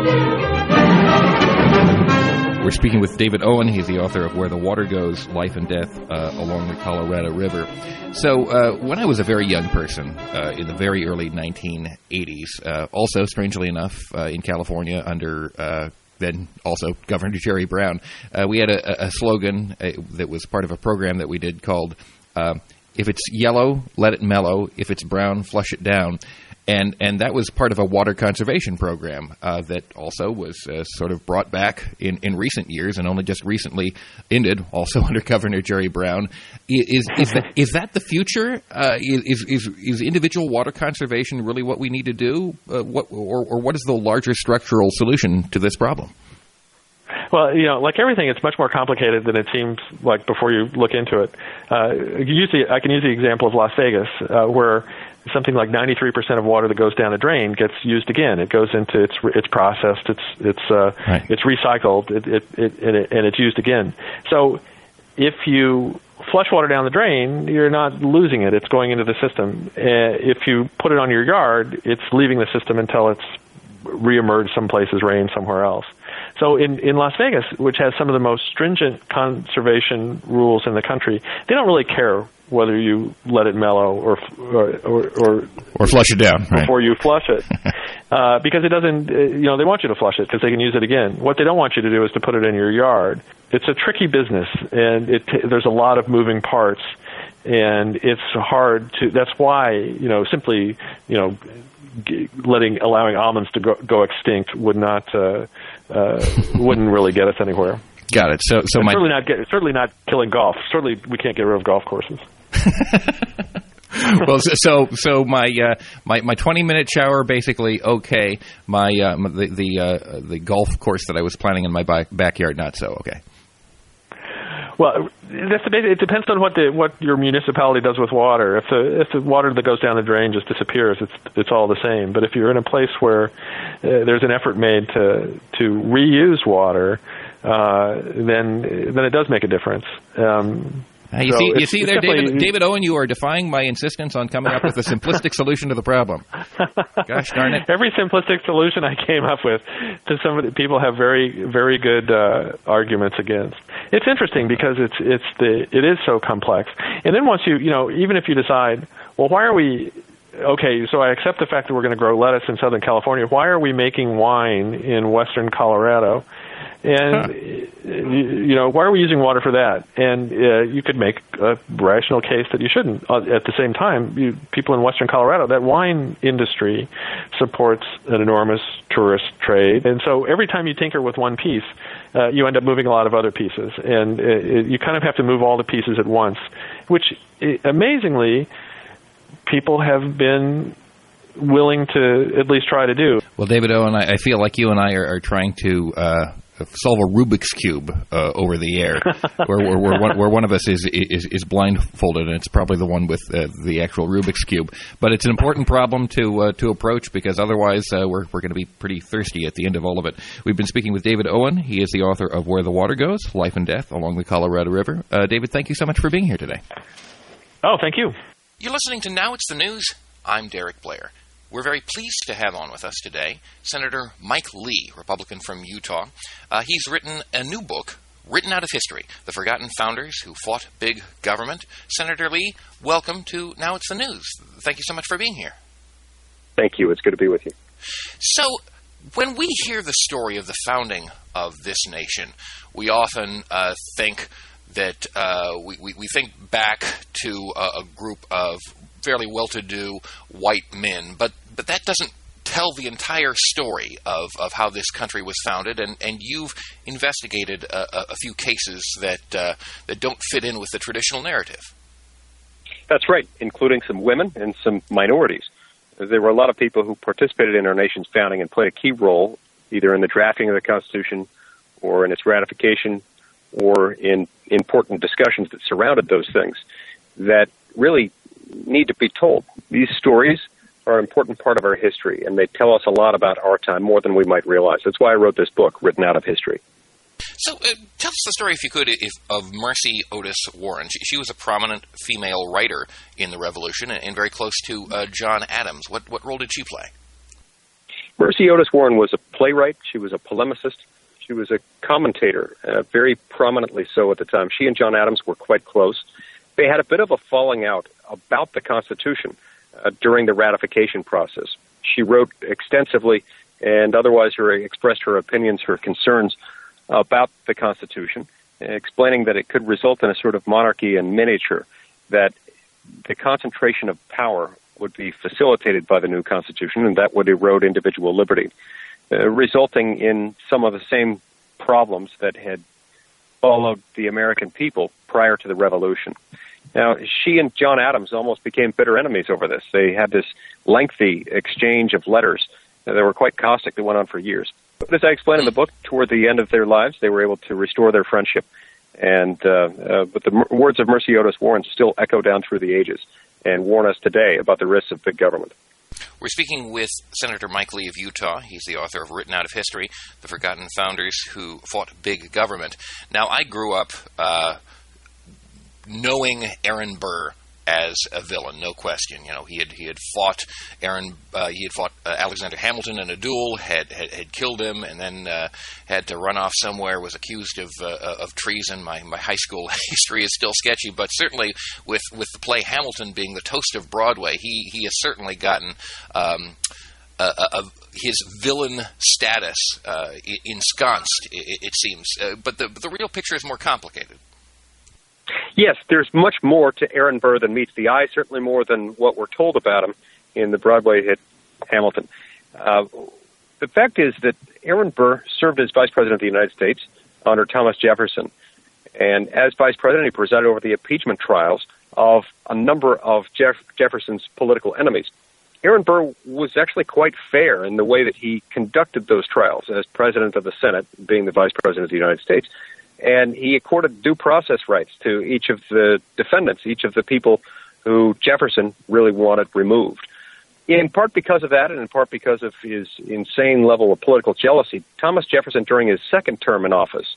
We're speaking with David Owen. He's the author of Where the Water Goes, Life and Death Along the Colorado River. So when I was a very young person in the very early 1980s, also, strangely enough, in California under then also Governor Jerry Brown, we had a slogan that was part of a program that we did called, if it's yellow, let it mellow. If it's brown, flush it down. And that was part of a water conservation program that also was sort of brought back in recent years and only just recently ended, also under Governor Jerry Brown. Is that the future? Is individual water conservation really what we need to do? What is the larger structural solution to this problem? Well, like everything, it's much more complicated than it seems like before you look into it. I can use the example of Las Vegas, where something like 93% of water that goes down a drain gets used again. It goes into it's processed, it's recycled, and it's used again. So if you flush water down the drain, you're not losing it. It's going into the system. If you put it on your yard, it's leaving the system until it's reemerged someplace as rain somewhere else. So in Las Vegas, which has some of the most stringent conservation rules in the country, they don't really care whether you let it mellow or flush it down before you flush it, because it doesn't. They want you to flush it because they can use it again. What they don't want you to do is to put it in your yard. It's a tricky business, and there's a lot of moving parts, and it's hard to. That's why simply allowing almonds to go extinct wouldn't really get us anywhere. Got it. So certainly not killing golf. Certainly we can't get rid of golf courses. Well, so my 20-minute shower basically okay. The golf course that I was planning in my backyard not so okay. Well, it depends on what your municipality does with water. If the water that goes down the drain just disappears, it's all the same. But if you're in a place where there's an effort made to reuse water, then it does make a difference. You see there, David Owen, you are defying my insistence on coming up with a simplistic solution to the problem. Gosh darn it! Every simplistic solution I came up with, people have very, very good arguments against. It's interesting because it is so complex. And then once even if you decide, well, why are we? Okay, so I accept the fact that we're going to grow lettuce in Southern California. Why are we making wine in Western Colorado? And, why are we using water for that? And you could make a rational case that you shouldn't. At the same time, people in Western Colorado, that wine industry supports an enormous tourist trade. And so every time you tinker with one piece, you end up moving a lot of other pieces. And you kind of have to move all the pieces at once, which, amazingly, people have been willing to at least try to do. Well, David Owen, I feel like you and I are trying to solve a Rubik's Cube over the air, where one of us is blindfolded, and it's probably the one with the actual Rubik's Cube. But it's an important problem to approach, because otherwise we're going to be pretty thirsty at the end of all of it. We've been speaking with David Owen. He is the author of Where the Water Goes, Life and Death Along the Colorado River. David, thank you so much for being here today. Oh, thank you. You're listening to Now It's the News. I'm Derek Blair. We're very pleased to have on with us today Senator Mike Lee, Republican from Utah. He's written a new book, Written Out of History, The Forgotten Founders Who Fought Big Government. Senator Lee, welcome to Now It's the News. Thank you so much for being here. Thank you. It's good to be with you. So, when we hear the story of the founding of this nation, we often think that we think back to a group of fairly well-to-do white men, but that doesn't tell the entire story of how this country was founded, and you've investigated a few cases that don't fit in with the traditional narrative. That's right, including some women and some minorities. There were a lot of people who participated in our nation's founding and played a key role either in the drafting of the Constitution or in its ratification or in important discussions that surrounded those things that really need to be told. These stories are an important part of our history, and they tell us a lot about our time, more than we might realize. That's why I wrote this book, Written Out of History. So tell us the story, if you could, of Mercy Otis Warren. She was a prominent female writer in the Revolution and very close to John Adams. What role did she play? Mercy Otis Warren was a playwright. She was a polemicist. She was a commentator, very prominently so at the time. She and John Adams were quite close. They had a bit of a falling out about the Constitution during the ratification process. She wrote extensively and otherwise expressed her opinions, her concerns about the Constitution, explaining that it could result in a sort of monarchy in miniature, that the concentration of power would be facilitated by the new Constitution, and that would erode individual liberty, resulting in some of the same problems that had followed the American people prior to the Revolution. Now, she and John Adams almost became bitter enemies over this. They had this lengthy exchange of letters that were quite caustic that went on for years. But as I explain in the book, toward the end of their lives, they were able to restore their friendship. But the words of Mercy Otis Warren still echo down through the ages and warn us today about the risks of big government. We're speaking with Senator Mike Lee of Utah. He's the author of Written Out of History, The Forgotten Founders Who Fought Big Government. Now, I grew up knowing Aaron Burr as a villain, no question. You know, he had fought Alexander Hamilton in a duel, had killed him, and then had to run off somewhere. Was accused of treason. My high school history is still sketchy, but certainly with the play Hamilton being the toast of Broadway, he has certainly gotten his villain status ensconced. It seems, but the real picture is more complicated. Yes, there's much more to Aaron Burr than meets the eye, certainly more than what we're told about him in the Broadway hit Hamilton. The fact is that Aaron Burr served as Vice President of the United States under Thomas Jefferson. And as Vice President, he presided over the impeachment trials of a number of Jefferson's political enemies. Aaron Burr was actually quite fair in the way that he conducted those trials as President of the Senate, being the Vice President of the United States. And he accorded due process rights to each of the defendants, each of the people who Jefferson really wanted removed. In part because of that, and in part because of his insane level of political jealousy, Thomas Jefferson, during his second term in office,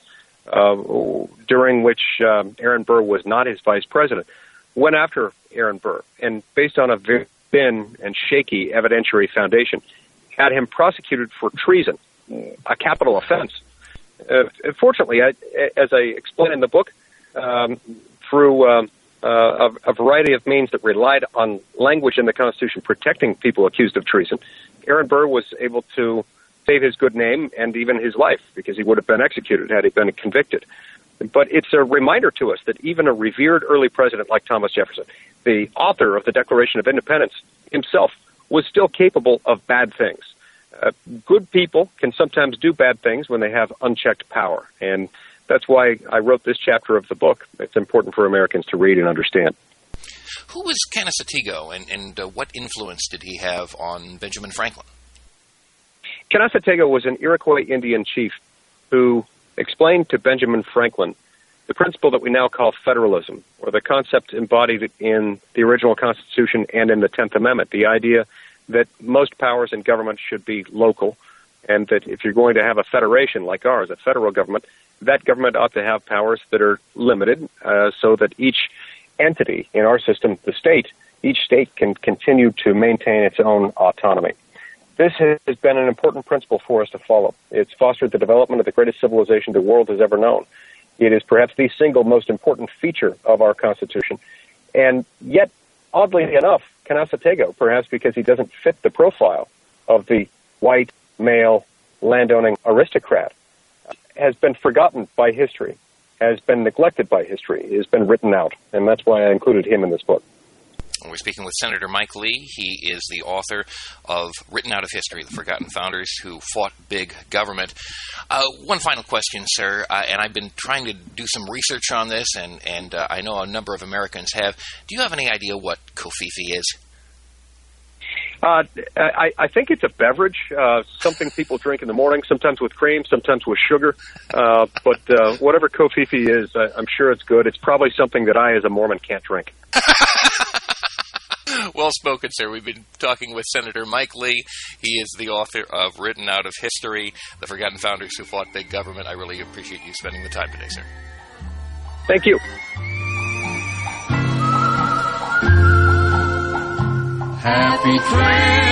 during which Aaron Burr was not his vice president, went after Aaron Burr, and based on a very thin and shaky evidentiary foundation, had him prosecuted for treason, a capital offense. Fortunately, as I explain in the book, through a variety of means that relied on language in the Constitution protecting people accused of treason, Aaron Burr was able to save his good name and even his life, because he would have been executed had he been convicted. But it's a reminder to us that even a revered early president like Thomas Jefferson, the author of the Declaration of Independence himself, was still capable of bad things. Good people can sometimes do bad things when they have unchecked power, and that's why I wrote this chapter of the book. It's important for Americans to read and understand. Who was Canasatego, and what influence did he have on Benjamin Franklin? Canasatego was an Iroquois Indian chief who explained to Benjamin Franklin the principle that we now call federalism, or the concept embodied in the original Constitution and in the 10th Amendment, the idea that most powers in government should be local, and that if you're going to have a federation like ours, a federal government, that government ought to have powers that are limited, so that each entity in our system, the state, each state can continue to maintain its own autonomy. This has been an important principle for us to follow. It's fostered the development of the greatest civilization the world has ever known. It is perhaps the single most important feature of our Constitution. And yet, oddly enough, Canasatego, perhaps because he doesn't fit the profile of the white, male, landowning aristocrat, has been forgotten by history, has been neglected by history, has been written out, and that's why I included him in this book. We're speaking with Senator Mike Lee. He is the author of Written Out of History, The Forgotten Founders Who Fought Big Government. One final question, sir, and I've been trying to do some research on this, and I know a number of Americans have. Do you have any idea what Covfefe is? I think it's a beverage, something people drink in the morning, sometimes with cream, sometimes with sugar. But whatever Covfefe is, I'm sure it's good. It's probably something that I, as a Mormon, can't drink. Well spoken, sir. We've been talking with Senator Mike Lee. He is the author of Written Out of History, The Forgotten Founders Who Fought Big Government. I really appreciate you spending the time today, sir. Thank you. Happy trails